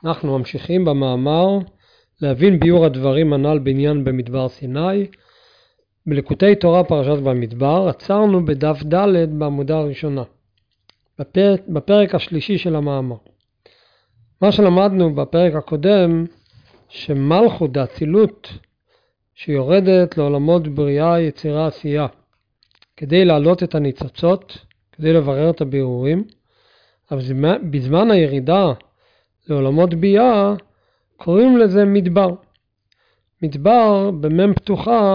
אנחנו ממשיכים במאמר להבין ביור הדברים הנ"ל בעניין במדבר סיני. בליקוטי תורה פרשת במדבר עצרנו בדף ד' בעמודה הראשונה, בפרק השלישי של המאמר. מה שלמדנו בפרק הקודם, שמלכות דאצילות שיורדת לעולמות בריאה, יצירה, עשייה, כדי להעלות את הניצוצות, כדי לברר את הבירורים, אבל בזמן הירידה לעולמות ביאה קוראים לזה מדבר. מדבר במם פתוחה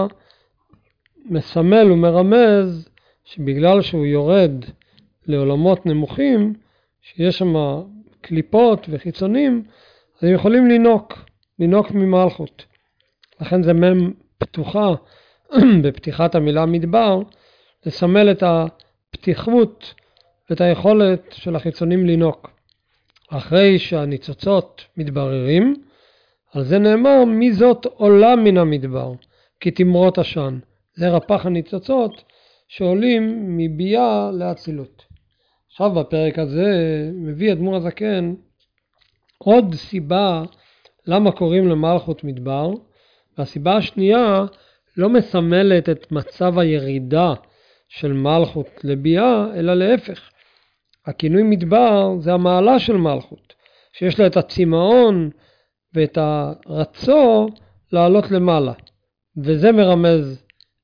מסמל ומרמז שבגלל שהוא יורד לעולמות נמוכים, שיש שם קליפות וחיצונים, אז הם יכולים לינוק ממלכות. לכן זה מם פתוחה בפתיחת המילה מדבר, לסמל את הפתיחות ואת היכולת של החיצונים לינוק. אחרי שהניצוצות מתבררים, על זה נאמר, מי זאת עולה מן המדבר, כי תמרות עשן. זה רפ"ח הניצוצות שעולים מביאה לאצילות. עכשיו בפרק הזה מביא אדמו"ר הזקן עוד סיבה למה קוראים למלכות מדבר, והסיבה השנייה לא מסמלת את מצב הירידה של מלכות לביאה, אלא להפך. הכינוי מדבר זה המעלה של מלכות, שיש לה את הצמאון ואת הרצון לעלות למעלה, וזה מרמז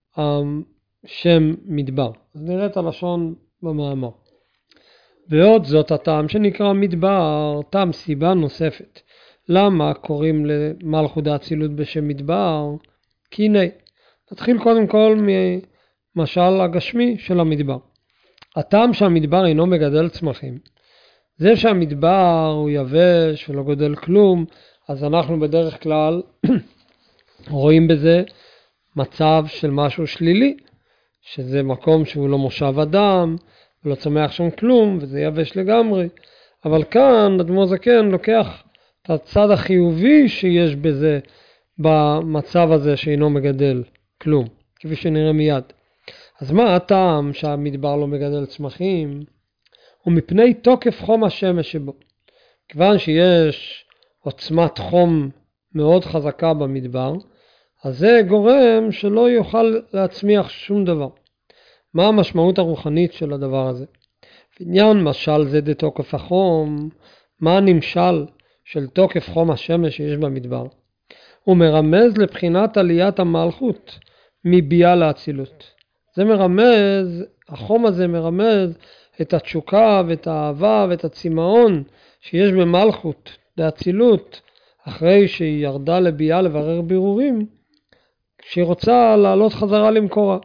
השם מדבר. אז נראה את הלשון במאמר. ועוד זאת הטעם שנקרא מדבר, טעם סיבה נוספת. למה קוראים למלכות דאצילות בשם מדבר? כי הנה, נתחיל קודם כל ממשל הגשמי של המדבר. הטעם שהמדבר אינו מגדל צמחים, זה שהמדבר הוא יבש ולא גודל כלום, אז אנחנו בדרך כלל רואים בזה מצב של משהו שלילי, שזה מקום שהוא לא מושב אדם, ולא צומח שם כלום, וזה יבש לגמרי. אבל כאן אדמו"ר זקן לוקח את הצד החיובי שיש בזה, במצב הזה שאינו מגדל כלום, כפי שנראה מיד. אז מה הטעם שהמדבר לא מגדל צמחים? הוא מפני תוקף חום השמש שבו. כיוון שיש עוצמת חום מאוד חזקה במדבר, אז זה גורם שלא יוכל להצמיח שום דבר. מה המשמעות הרוחנית של הדבר הזה? בעניין משל זה דתוקף החום, מה הנמשל של תוקף חום השמש שיש במדבר? הוא מרמז לבחינת עליית המלכות מביאה לאצילות. זה מרמז, החום הזה מרמז את התשוקה ואת האהבה ואת הצמאון שיש במלכות לאצילות, אחרי שהיא ירדה לביאה לברר בירורים, כשהיא רוצה לעלות חזרה למקורה.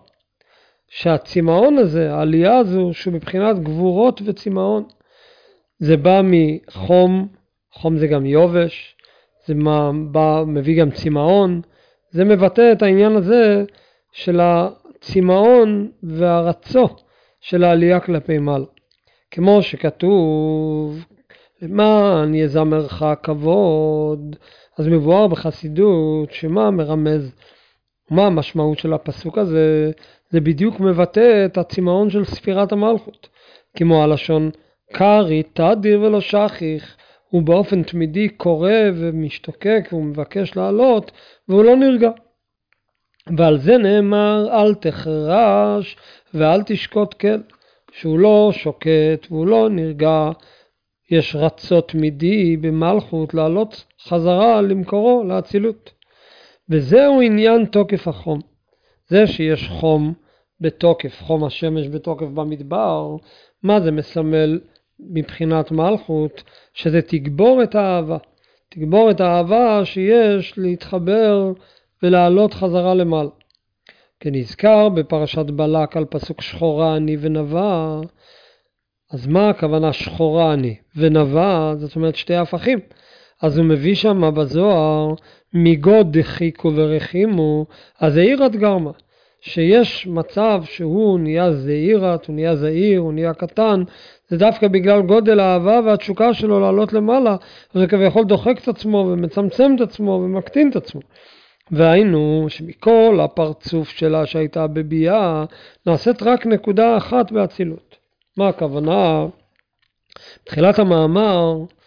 שהצמאון הזה, העלייה הזו, שהוא מבחינת גבורות וצמאון, זה בא מחום, חום זה גם יובש, זה מביא גם צמאון, זה מבטא את העניין הזה של הצמאון והרצו של העלייה כלפי מעלה. כמו שכתוב, למען יזמרך כבוד, אז מבואר בחסידות, שמה מרמז, מה המשמעות של הפסוק הזה? זה בדיוק מבטא את הצמאון של ספירת המלכות. כמו הלשון, קרי תדיר ולא שכיח, הוא באופן תמידי קורא ומשתוקק והוא מבקש לעלות והוא לא נרגע. ועל זה נאמר אל תחרש ואל תשקוט כל, שהוא לא שוקט והוא לא נרגע. יש רצות תמידי במלכות לעלות חזרה למקורו לאצילות. וזהו עניין תוקף החום. זה שיש חום בתוקף, חום השמש בתוקף במדבר, מה זה מסמל מבחינת מלכות? שזה תגבור את האהבה. תגבור את האהבה שיש להתחבר ולעלות חזרה למעלה. כנזכר בפרשת בלק על פסוק שחורה אני ונבה, אז מה הכוונה שחורה אני ונבה? זאת אומרת שתי הפכים. אז הוא מביא שם בזוהר, מיגוד דחיקו ורחימו, אז זעירת גרמה, שיש מצב שהוא נהיה זעירת, הוא נהיה זעיר, הוא נהיה קטן, זה דווקא בגלל גודל האהבה והתשוקה שלו לעלות למעלה, זה כביכול דוחק את עצמו ומצמצם את עצמו ומקטין את עצמו. והיינו שמכל הפרצוף שלה שהייתה בביאה, נעשית רק נקודה אחת באצילות. מה הכוונה? בתחילת המאמר,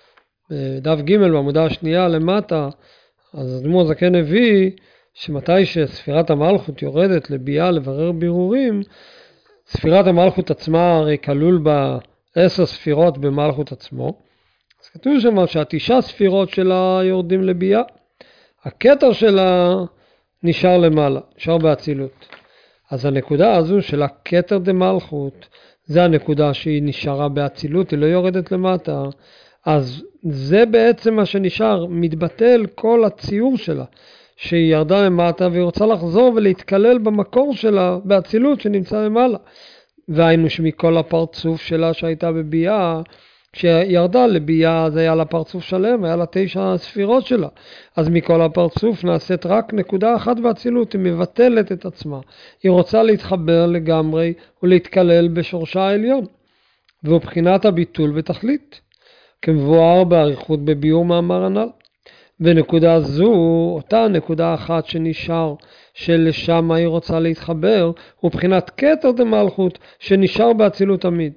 בדף ג' בעמודה השנייה למטה, אז אדמו"ר הזקן הביא שמתי שספירת המלכות יורדת לביאה לברר בירורים, ספירת המלכות עצמה הרי כלול בה 10 ספירות במלכות עצמו, אז כתוב שם שה9 ספירות שלה יורדים לביאה, הכתר שלה נשאר למעלה, נשאר באצילות. אז הנקודה הזו של הכתר דמלכות, זה הנקודה שהיא נשארה באצילות, היא לא יורדת למטה, אז זה בעצם מה שנשאר, מתבטל כל הציור שלה, שהיא ירדה למטה והיא רוצה לחזור ולהתקלל במקור שלה באצילות שנמצא למעלה. והיינו שמכל הפרצוף שלה שהייתה בביאה, כשירדה לביאה אז היה לה פרצוף שלם, היה לה 9 ספירות שלה. אז מכל הפרצוף נעשית רק נקודה אחת באצילות, היא מבטלת את עצמה. היא רוצה להתחבר לגמרי ולהתקלל בשורשה העליון. והוא בחינת הביטול בתכלית, כמבואר באריכות בביאור מאמר הנ"ל. ונקודה זו, אותה נקודה אחת שנשאר, שלשם היא רוצה להתחבר, הוא בחינת כתר דמלכות שנשאר באצילות תמיד.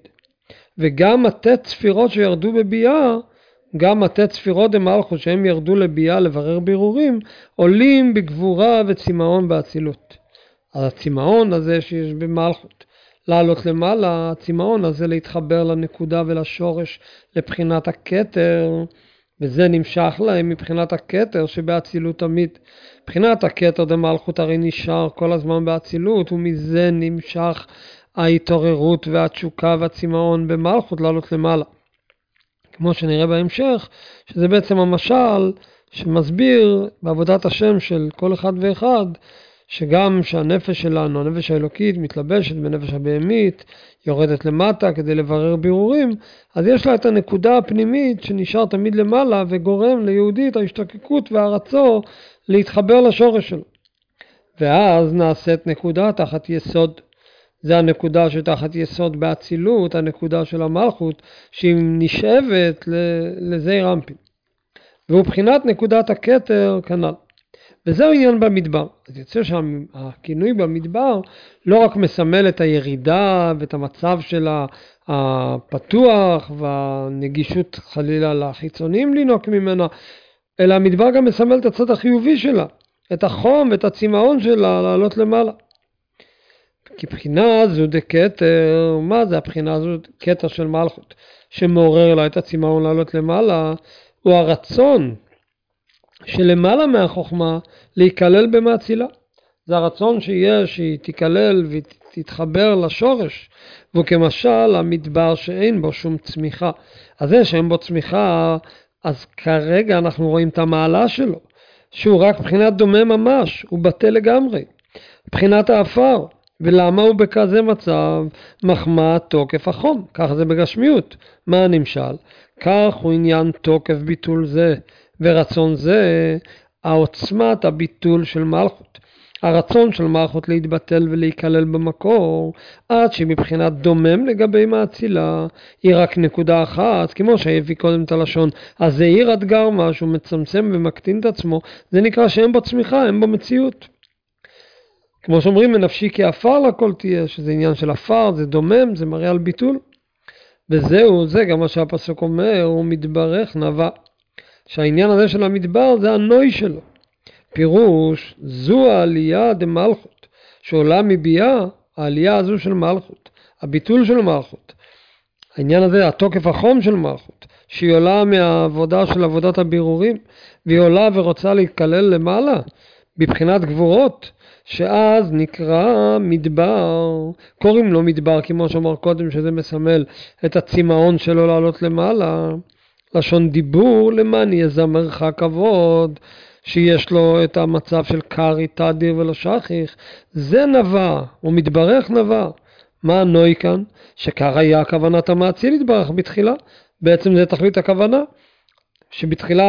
וגם התת ספירות שירדו בביאה, גם התת ספירות דמלכות שהם ירדו לביאה לברר בירורים, עולים בגבורה וצמאון באצילות. הצמאון הזה שיש במלכות, לעלות למעלה, הצמאון הזה להתחבר לנקודה ולשורש לבחינת הכתר, וזה נמשך להם מבחינת הכתר שבאצילות תמיד. מבחינת הכתר דמלכות הרי נשאר כל הזמן באצילות, ומזה נמשך ההתעוררות והתשוקה והצמאון במלכות לעלות למעלה. כמו שנראה בהמשך, שזה בעצם המשל שמסביר בעבודת השם של כל אחד ואחד, שגם שהנפש שלנו, הנפש האלוקית, מתלבשת בנפש הבהמית, יורדת למטה כדי לברר בירורים, אז יש לה את הנקודה הפנימית שנשאר תמיד למעלה וגורם ליהודית ההשתוקקות והרצון להתחבר לשורש שלו. ואז נעשית נקודה תחת יסוד. זה הנקודה שתחת יסוד באצילות, הנקודה של המלכות, שהיא נשאבת לזעיר אנפין. והוא בחינת נקודת הכתר כנ"ל. וזהו עניין במדבר. אז יוצא שהכינוי במדבר לא רק מסמל את הירידה ואת המצב שלה הפתוח והנגישות חלילה לחיצונים לינוק ממנה, אלא המדבר גם מסמל את הצד החיובי שלה, את החום ואת הצמאון שלה לעלות למעלה. כי בחינה זו דקתר, מה זה הבחינה זו? כתר של מלכות, שמעורר לה את הצמאון לעלות למעלה, הוא הרצון שלמעלה מהחוכמה להיכלל במאצילה. זה הרצון שהיא תיכלל ותתחבר לשורש, והוא כמשל המדבר שאין בו שום צמיחה. אז זה שאין בו צמיחה, אז כרגע אנחנו רואים את המעלה שלו, שהוא רק בחינת דומה ממש, הוא בטל לגמרי, בחינת האפר. ולמה הוא בכזה מצב? מחמת תוקף החום, כך זה בגשמיות. מה הנמשל? כך הוא עניין תוקף ביטול זה, ורצון זה העוצמת הביטול של מלכות. הרצון של מלכות להתבטל ולהיכלל במקור, עד שמבחינת דומם לגבי מאצילה, היא רק נקודה אחת, כמו שהביא קודם את הלשון, אז זה עיר אתגר משהו, מצמצם ומקטין את עצמו, זה נקרא שאין בו צמיחה, אין בו מציאות. כמו שאומרים, מנפשי כאפר לכל תהיה, שזה עניין של אפר, זה דומם, זה מראה על ביטול. וזהו, זה גם מה שהפסוק אומר, הוא מתברך נבע. שהעניין הזה של המדבר זה הנוי שלו. פירוש, זו העלייה דמלכות, שעולה מביאה, העלייה הזו של מלכות, הביטול של מלכות. העניין הזה, התוקף החום של מלכות, שהיא עולה מהעבודה של עבודת הבירורים, והיא עולה ורוצה להתקלל למעלה, בבחינת גבורות, שאז נקרא מדבר, קוראים לו מדבר, כמו שאמר קודם, שזה מסמל את הצמאון שלו לעלות למעלה, לשון דיבור, למען יזמרך כבוד, שיש לו את המצב של קרי, תדיר ולא שכיח, זה נבע, הוא מתברך נבע. מה הנוי כאן? שקר היה כוונת המאציל יתברך בתחילה, בעצם זה תכלית הכוונה, שבתחילה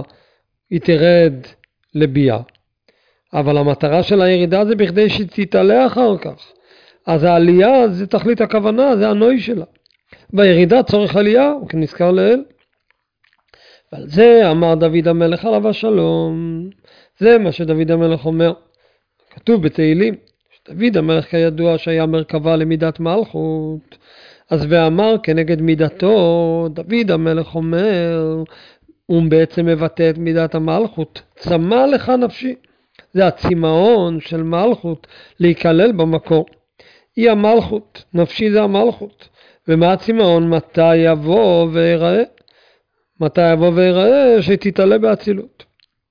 היא תרד לביאה, אבל המטרה של הירידה זה בכדי שתתעלה אחר כך. אז העלייה זה תכלית הכוונה, זה הנוי שלה. בירידה צורך עלייה, הוא כנזכר לאל. ועל זה אמר דוד המלך עליו השלום. זה מה שדוד המלך אומר. כתוב בתהילים, שדוד המלך כידוע שהיה מרכבה למידת מלכות. אז ואמר כנגד מידתו, דוד המלך אומר, הוא בעצם מבטא את מידת המלכות. צמא לך נפשי. זה הצמאון של מלכות להיכלל במקור. היא המלכות, נפשי זה המלכות. ומה הצמאון? מתי יבוא ויראה? מתי יבוא ויראה? שתתעלה באצילות.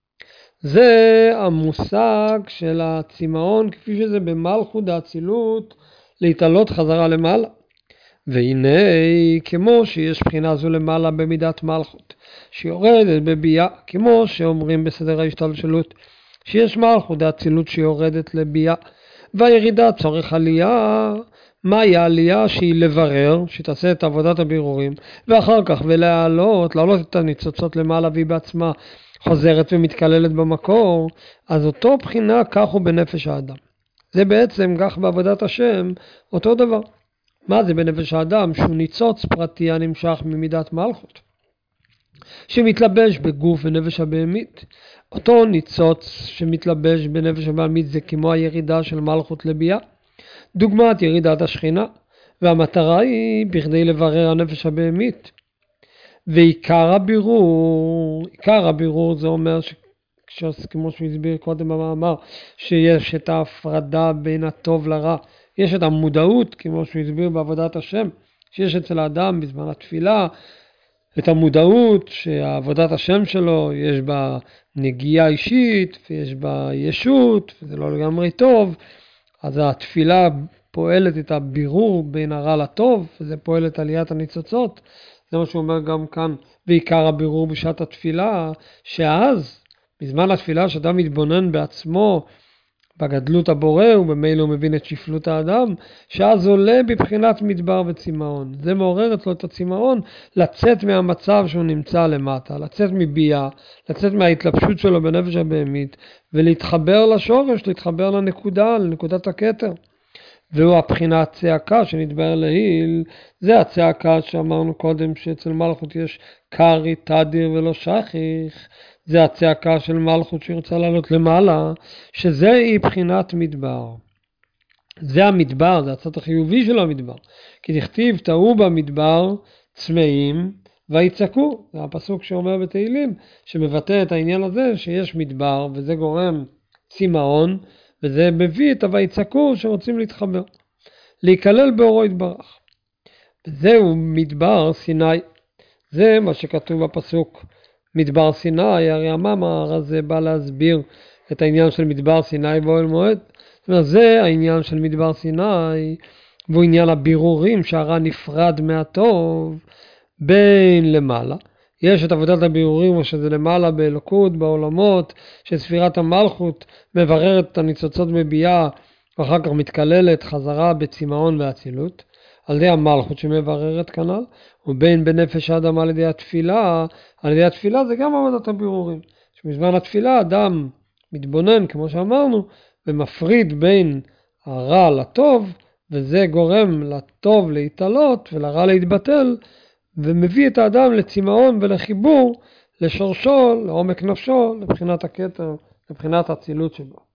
זה המושג של הצמאון כפי שזה במלכות האצילות להתעלות חזרה למעלה. והנה כמו שיש בחינה זו למעלה במידת מלכות שיורדת בביאה, כמו שאומרים בסדר ההשתלשלות שיש מלכות האצילות שיורדת לביאה, והירידה צורך עלייה. מהי העלייה? שהיא לברר, שתעשה את עבודת הבירורים, ואחר כך ולהעלות את הניצוצות למעלה, והיא בעצמה חוזרת ומתכללת במקור. אז אותו בחינה כך הוא בנפש האדם. זה בעצם כך בעבודת השם אותו דבר. מה זה בנפש האדם? שהוא ניצוץ פרטי הנמשך ממידת מלכות, שמתלבש בגוף ונפש הבהמית. אותו ניצוץ שמתלבש בנפש הבהמית זה כמו הירידה של מלכות לביאה, דוגמת ירידת השכינה, והמטרה היא בכדי לברר הנפש הבהמית. ועיקר הבירור זה אומר כמו שהוא הסביר קודם במאמר, שיש את ההפרדה בין הטוב לרע, יש את המודעות כמו שהוא הסביר בעבודת השם, שיש אצל האדם בזמן התפילה את המודעות שעבודת השם שלו יש בה נגיעה אישית ויש בה ישות וזה לא לגמרי טוב. אז התפילה פועלת את הבירור בין הרע לטוב, וזה פועלת עליית הניצוצות. זה מה שהוא אומר גם כאן, ועיקר הבירור בשעת התפילה, שאז בזמן התפילה שאדם מתבונן בעצמו בגדלות הבורא ובמילא הוא מבין את שפלות האדם, שאז עולה בבחינת מדבר וצמאון. זה מעורר אצלו את הצמאון לצאת מהמצב שהוא נמצא למטה, לצאת מביאה, לצאת מההתלבשות שלו בנפש הבהמית ולהתחבר לשורש, להתחבר לנקודה, לנקודת הכתר. והוא הבחינת צעקה שנדבר להיל, זה הצעקה שאמרנו קודם שאצל מלכות יש קרי, תדיר ולא שכיח. זה הצעקה של מלכות שרוצה לעלות למעלה, שזה היא בחינת מדבר. זה המדבר, זה הצד החיובי של המדבר. כי תכתיב תאו במדבר צמאים ויצעקו. זה הפסוק שאומר בתהילים, שמבטא את העניין הזה שיש מדבר, וזה גורם צמאון, וזה מביא את הויצעקו שרוצים להתחבר. להיכלל באורו יתברך. וזהו מדבר סיני. זה מה שכתוב בפסוק. מדבר סיני, הרי המאמר הזה בא להסביר את העניין של מדבר סיני באוהל מועד. זאת אומרת, זה העניין של מדבר סיני, והוא עניין הבירורים שהרע נפרד מהטוב בין למעלה. יש את עבודת הבירורים שזה למעלה באלוקות, בעולמות, שספירת המלכות מבררת את הניצוצות בביאה, ואחר כך מתכללת חזרה בצמאון ואצילות, על ידי המלכות שמבררת כנ"ל, ובין בנפש האדם על ידי התפילה. על ידי התפילה זה גם עבודת הבירורים. שבזמן התפילה אדם מתבונן, כמו שאמרנו, ומפריד בין הרע לטוב, וזה גורם לטוב להתעלות ולרע להתבטל, ומביא את האדם לצמאון ולחיבור לשורשו, לעומק נפשו, לבחינת הכתר, לבחינת האצילות שבו.